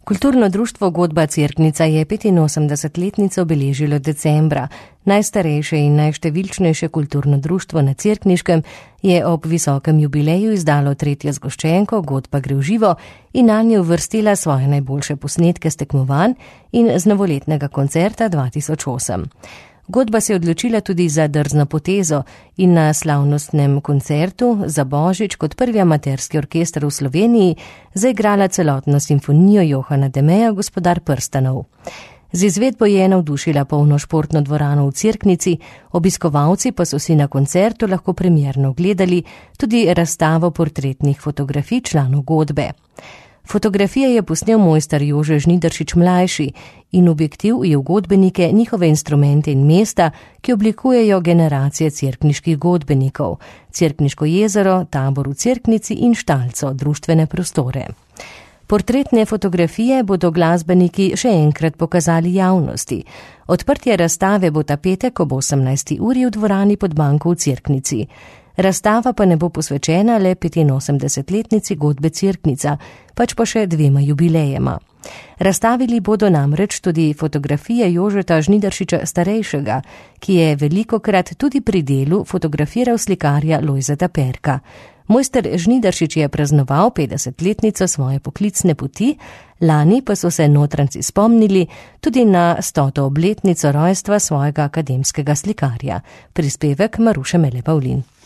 Kulturno društvo Godba Cerknica je 85-letnico obeležilo decembra. Najstarejše in najštevilčnejše kulturno društvo na Cerkniškem je ob visokem jubileju izdalo tretjo zgoščenko Godba gre v živo in nanjo uvrstila svoje najboljše posnetke s tekmovanj in z novoletnega koncerta 2008. Godba se je odločila tudi za drzno potezo in na slavnostnem koncertu za Božič kot prvi amaterski orkester v Sloveniji zaigrala celotno simfonijo Johana Demeja Gospodar prstanov. Z izvedbo je navdušila polno športno dvorano v Cerknici, obiskovalci pa so si na koncertu lahko premierno gledali tudi razstavo portretnih fotografij članov godbe. Fotografije je posnel mojster Jože Žnidaršič mlajši in objektiv je v godbenike, njihove instrumente in mesta, ki oblikujejo generacije cerkniških godbenikov, Cerkniško jezero, tabor v Cerknici in Štalco, društvene prostore. Portretne fotografije bodo glasbeniki še enkrat pokazali javnosti. Odprtje razstave bo ta petek ob 18. uri v dvorani pod banko v Cerknici. Razstava pa ne bo posvečena le 85-letnici godbe Cerknica, pač pa še dvema jubilejema. Razstavili bodo namreč tudi fotografije Jožeta Žnidaršiča starejšega, ki je velikokrat tudi pri delu fotografiral slikarja Lojzeta Perka. Mojster Žnidaršič je praznoval 50-letnico svoje poklicne poti, lani pa so se notranjci spomnili tudi na 100. obletnico rojstva svojega akademskega slikarja. Prispevek Maruše Mele Pavlin.